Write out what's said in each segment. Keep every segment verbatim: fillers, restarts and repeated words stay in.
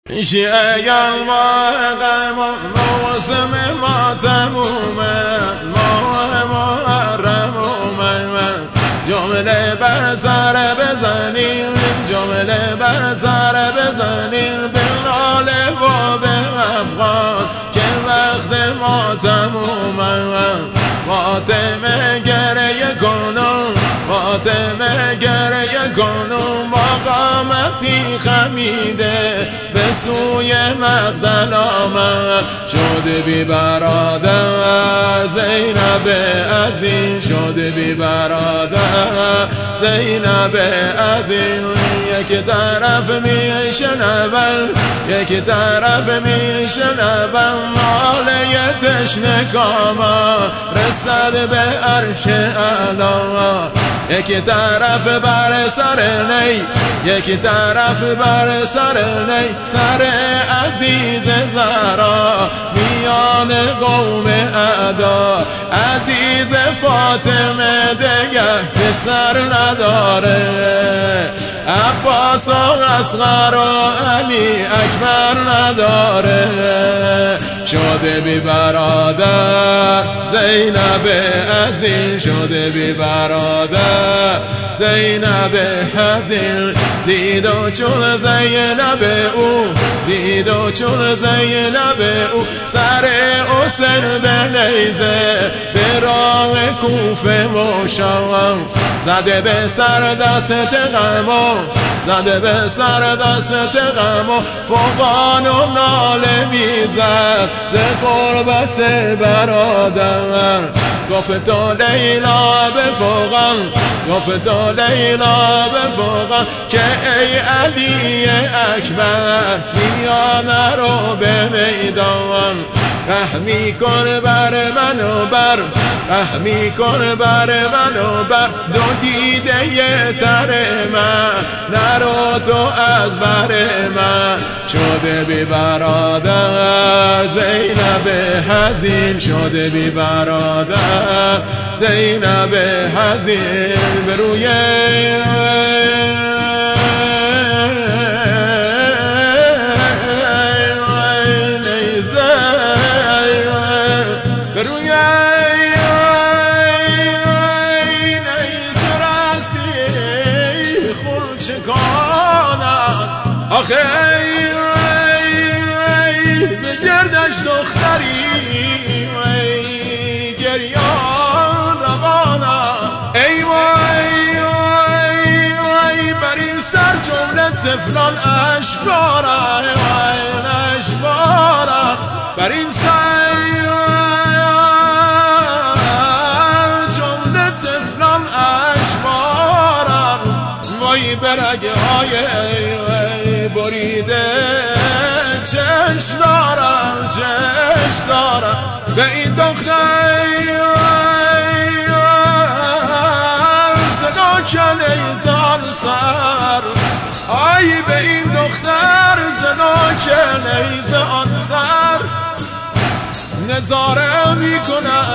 شیعه ماه موسم ما تمومه، ماه محرم اومد، جمله بر سر بزنیم، جمله بر سر بزنیم، به ناله و به افغان که وقت ما تمومه. فاطمه گریه کنم، فاطمه گریه کنم، با قامتی خمیده به سوی مقتل آمد. شد بی برادر زینب عزیز، شد بی برادر زینب عزیز. یک طرف می شنوم، یک طرف می شنوم، ناله تشنه کاما رسد به عرش اعلی. یک طرف بر سر نی، یک طرف بر سر نی، سر عزیز زهرا میان قوم اعدا. عزیز فاطمه دگر پسر نداره، عباس و اصغر و علی اکبر نداره. شده بی برادر زینب عزیز، شده بی برادر زینب عزیز. دید و چون زینب او، دید و چون زینب او، سر حسین به نیزه به راه کوفه مشام. زده به سر دست غمو، زده به سر دست غمو، فوقان و ناله میزد ز قربت برادر. گفت تا لیلا به فوقان، گفت تا لیلا به فوقان، که ای علی اکبر میانه رو به میدان. رحمی کن بر من و بر، رحمی کن بر من و بر دو دیده ی تر من، نرو تو از بر من. شده بی برادر زینب حزین، شده بی برادر زینب حزین. به روی به روی نیز رسی خلچکان است. آخه به گردش دختری گریان روانه. ای وای وای وای بر این سر جمله طفلان اشکاره، اشکاره بر این سر برگه های بریده چشم دارم، چشم دارم به این دختر زنا کنیزان سر. آی به این دختر زنا کنیزان سر نظاره میکنه،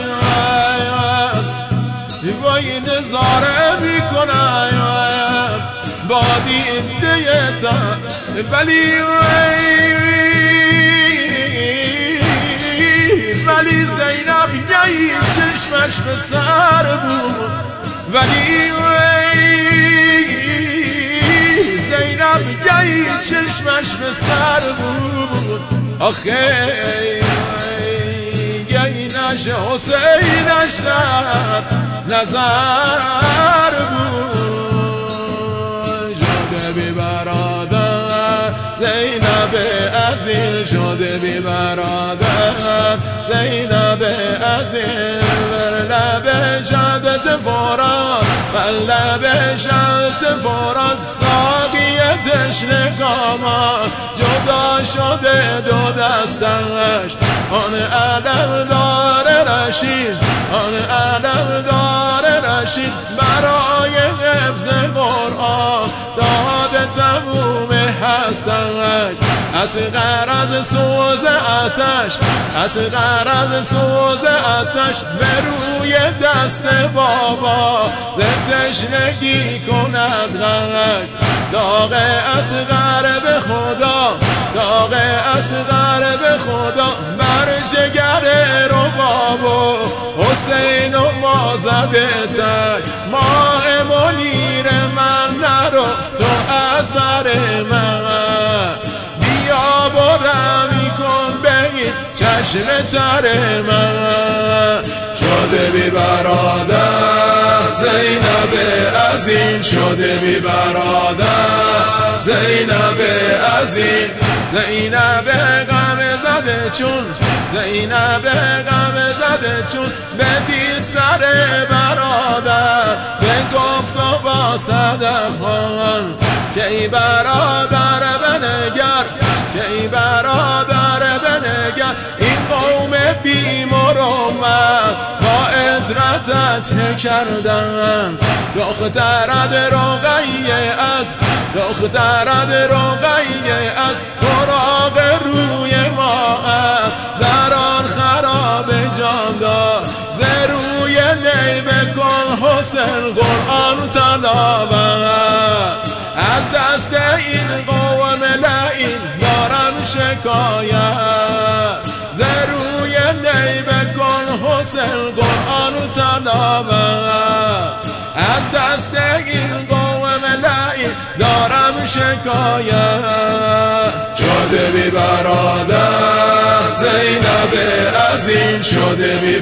وای نظاره میکنه با دیده تا. ولی ولی زینب یه چشمش به سر بود، ولی زینب یه چشمش به سر بود. آخه گینش حسینش در نظر بود. شده بی برادر زینب عزیز، شده بی برادر زینب عزیز. بر لب شدت فراد، بر لب شدت فراد، ساقی تشنه کامان جدا شده دو دستش. آن علم داره رشید، آن علم داره رشید، برای حفظ قرآن داده تموم هستش. از غرض سوز آتش، از غرض سوز آتش، به روی دست بابا ز تشنگی کند غرق. داغ اصغر به خدا، داغ اصغر به خدا بر جگر رباب و حسین و ما زده تک ماه منیر من نرو تو از بر من بیا برمی کن به این چشم تر من شده بی برادر زینب عظیم شده بی برادر زینب عظیم زینب غم زده چون زینب غم زده چون بدید سر برادر به گفت و با صدفان که ای برادر بنگر که ای برادر بنگر این قوم بی مروت با عطرتت چه کردن دخترت رقیه از دخترت رقیه از فراق روی ما در آن خراب جان دار ز روی نی بکن حسین قرآن تلاوت از دست این قوم لعین دارم شکایت ز روی نی بکن حسین قرآن تلاوت از دست این قوم لعین دارم شکایت شده بی برادر زینب عظیم شده بی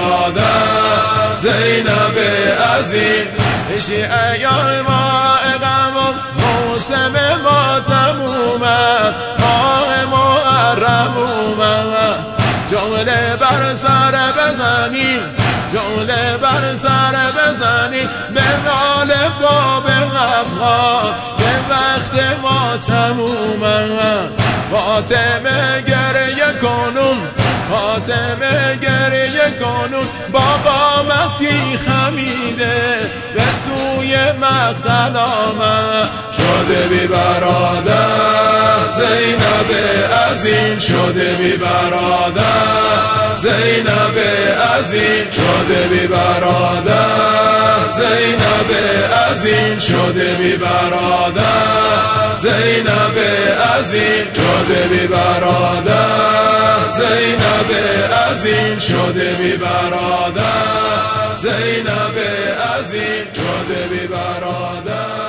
برادر زینب عظیم شیعه ما غم موسم ما تمومه ماه محرم اومد جمله بر سر بزنیم جمله بر سر بزنیم به نال باب غفا که وقت ما تمومه فاطمه گریه کنون فاطمه گریه کنون با قامتی خمیده به سوی مقتل آمد شده بی برادر زینب عظیم شده بی برادر زینب عظیم شده بی برادر زینب عظیم شده بی برادر زینب عظیم شده بی برادر زینب عظیم شده بی برادر زینب عظیم شده بی برادر